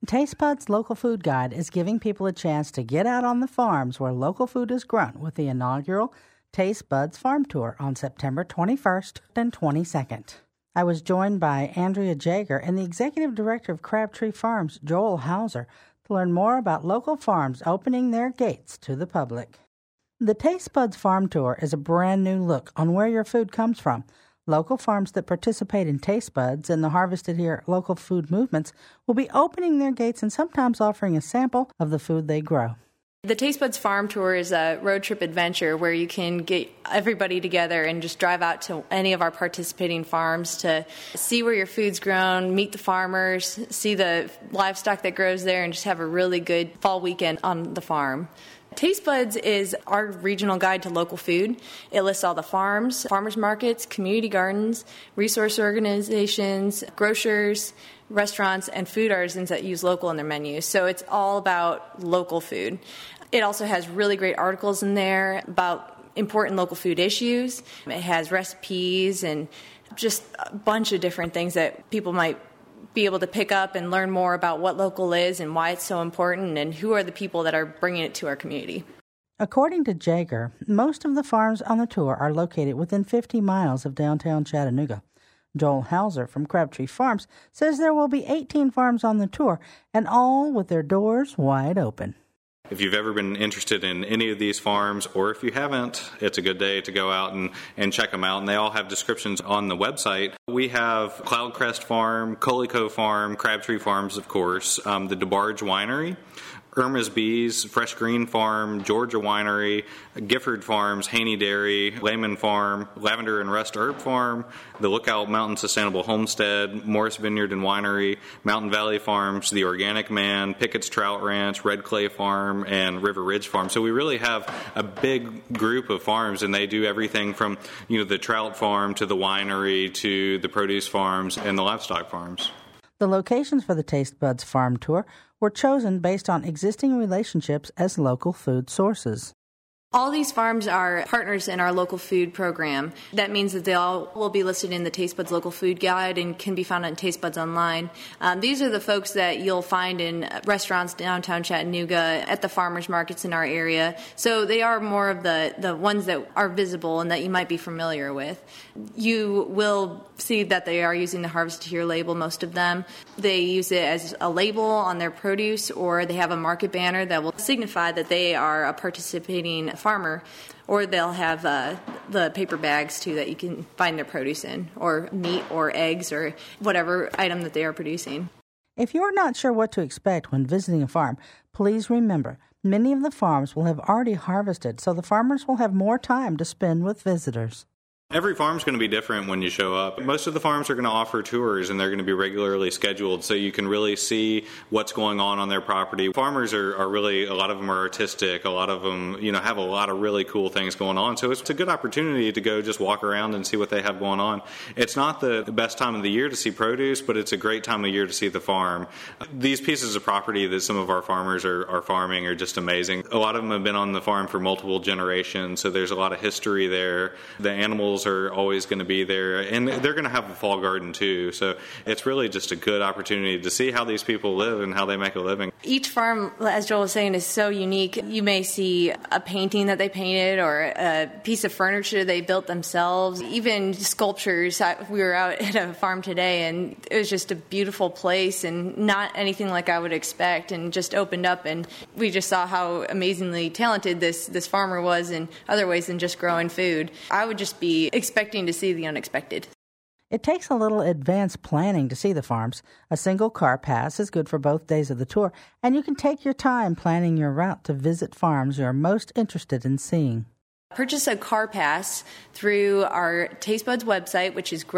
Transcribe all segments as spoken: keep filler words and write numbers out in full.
Taste Buds Local Food Guide is giving people a chance to get out on the farms where local food is grown with the inaugural Taste Buds Farm Tour on September twenty-first and twenty-second. I was joined by Andrea Jager and the Executive Director of Crabtree Farms, Joel Hauser, to learn more about local farms opening their gates to the public. The Taste Buds Farm Tour is a brand new look on where your food comes from. Local farms that participate in Taste Buds and the Harvested Here local food movements will be opening their gates and sometimes offering a sample of the food they grow. The Taste Buds Farm Tour is a road trip adventure where you can get everybody together and just drive out to any of our participating farms to see where your food's grown, meet the farmers, see the livestock that grows there, and just have a really good fall weekend on the farm. Taste Buds is our regional guide to local food. It lists all the farms, farmers markets, community gardens, resource organizations, grocers, restaurants, and food artisans that use local in their menus. So it's all about local food. It also has really great articles in there about important local food issues. It has recipes and just a bunch of different things that people might be able to pick up and learn more about what local is and why it's so important and who are the people that are bringing it to our community. According to Jager, most of the farms on the tour are located within fifty miles of downtown Chattanooga. Joel Hauser from Crabtree Farms says there will be eighteen farms on the tour, and all with their doors wide open. If you've ever been interested in any of these farms, or if you haven't, it's a good day to go out and, and check them out. And they all have descriptions on the website. We have Cloudcrest Farm, Colico Farm, Crabtree Farms, of course, um, the DeBarge Winery, Irma's Bees, Fresh Green Farm, Georgia Winery, Gifford Farms, Haney Dairy, Lehman Farm, Lavender and Rust Herb Farm, the Lookout Mountain Sustainable Homestead, Morris Vineyard and Winery, Mountain Valley Farms, The Organic Man, Pickett's Trout Ranch, Red Clay Farm, and River Ridge Farm. So we really have a big group of farms, and they do everything from, you know, the trout farm to the winery to the produce farms and the livestock farms. The locations for the Taste Buds Farm Tour were chosen based on existing relationships as local food sources. All these farms are partners in our local food program. That means that they all will be listed in the Taste Buds Local Food Guide and can be found on Taste Buds Online. Um, these are the folks that you'll find in restaurants downtown Chattanooga, at the farmers markets in our area. So they are more of the, the ones that are visible and that you might be familiar with. You will see that they are using the Harvested Here label, most of them. They use it as a label on their produce, or they have a market banner that will signify that they are a participating farmer, or they'll have uh, the paper bags too that you can find their produce in, or meat or eggs or whatever item that they are producing. If you're not sure what to expect when visiting a farm, please remember many of the farms will have already harvested, so the farmers will have more time to spend with visitors. Every farm's going to be different when you show up. Most of the farms are going to offer tours, and they're going to be regularly scheduled, so you can really see what's going on on their property. Farmers are, are really, a lot of them are artistic. A lot of them, you know, have a lot of really cool things going on. So it's a good opportunity to go just walk around and see what they have going on. It's not the best time of the year to see produce, but it's a great time of year to see the farm. These pieces of property that some of our farmers are, are farming are just amazing. A lot of them have been on the farm for multiple generations, so there's a lot of history there. The animals are always going to be there, and they're going to have a fall garden too, so it's really just a good opportunity to see how these people live and how they make a living. Each farm, as Joel was saying, is so unique. You may see a painting that they painted or a piece of furniture they built themselves, even sculptures. We were out at a farm today, and it was just a beautiful place and not anything like I would expect, and just opened up, and we just saw how amazingly talented this, this farmer was in other ways than just growing food. I would just be expecting to see the unexpected. It takes a little advanced planning to see the farms. A single car pass is good for both days of the tour, and you can take your time planning your route to visit farms you're most interested in seeing. Purchase a car pass through our Taste Buds website, which is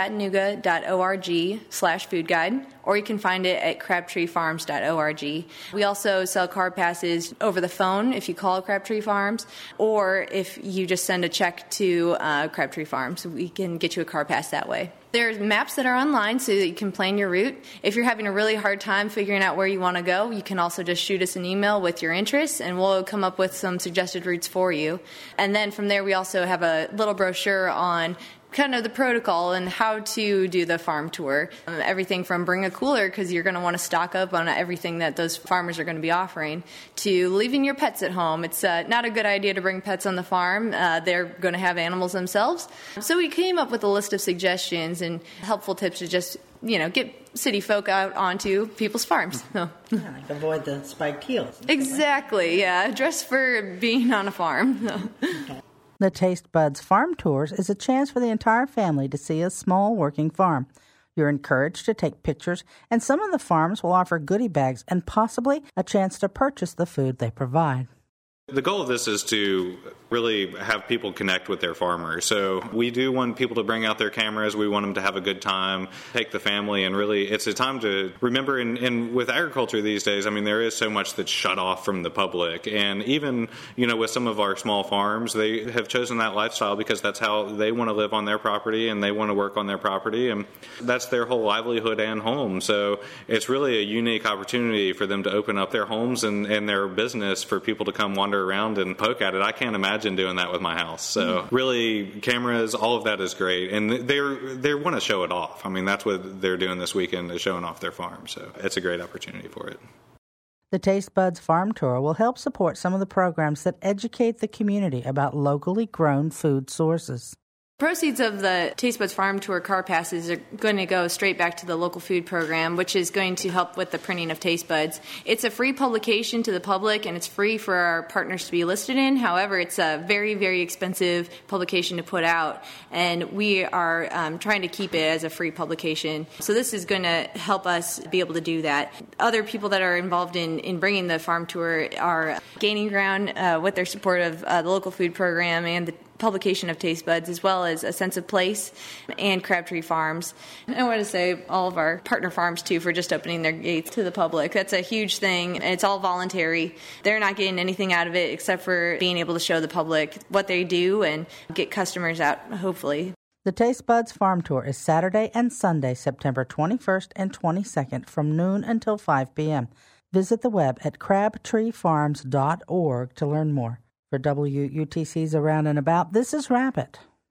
growchattanooga.org slash food guide, or you can find it at crabtreefarms dot org. We also sell car passes over the phone if you call Crabtree Farms, or if you just send a check to uh, Crabtree Farms. We can get you a car pass that way. There's maps that are online so that you can plan your route. If you're having a really hard time figuring out where you want to go, you can also just shoot us an email with your interests, and we'll come up with some suggested routes for you. And then from there, we also have a little brochure on kind of the protocol and how to do the farm tour. Um, everything from bring a cooler because you're going to want to stock up on everything that those farmers are going to be offering, to leaving your pets at home. It's uh, not a good idea to bring pets on the farm. Uh, they're going to have animals themselves. So we came up with a list of suggestions and helpful tips to just, you know, get city folk out onto people's farms. So. Yeah, like avoid the spiked heels. Exactly, yeah. Dress for being on a farm. Okay. The Taste Buds Farm Tours is a chance for the entire family to see a small working farm. You're encouraged to take pictures, and some of the farms will offer goodie bags and possibly a chance to purchase the food they provide. The goal of this is to really have people connect with their farmers. So we do want people to bring out their cameras. We want them to have a good time, take the family, and really it's a time to remember. And, and with agriculture these days, I mean, there is so much that's shut off from the public. And even, you know, with some of our small farms, they have chosen that lifestyle because that's how they want to live on their property and they want to work on their property. And that's their whole livelihood and home. So it's really a unique opportunity for them to open up their homes and, and their business for people to come wander around and poke at it. I can't imagine doing that with my house. So mm-hmm. really, cameras, all of that is great, and they're they want to show it off. I mean, that's what they're doing this weekend, is showing off their farm. So it's a great opportunity for it. The Taste Buds Farm Tour will help support some of the programs that educate the community about locally grown food sources. Proceeds of the Taste Buds Farm Tour car passes are going to go straight back to the local food program, which is going to help with the printing of Taste Buds. It's a free publication to the public, and it's free for our partners to be listed in. However, it's a very, very expensive publication to put out, and we are um, trying to keep it as a free publication. So this is going to help us be able to do that. Other people that are involved in, in bringing the farm tour are gaining ground uh, with their support of uh, the local food program and the publication of Taste Buds, as well as A Sense of Place and Crabtree Farms. I want to say all of our partner farms, too, for just opening their gates to the public. That's a huge thing. It's all voluntary. They're not getting anything out of it except for being able to show the public what they do and get customers out, hopefully. The Taste Buds Farm Tour is Saturday and Sunday, September twenty-first and twenty-second from noon until five p.m. Visit the web at crabtree farms dot org to learn more. For W U T C's Around and About, this is Rabbit.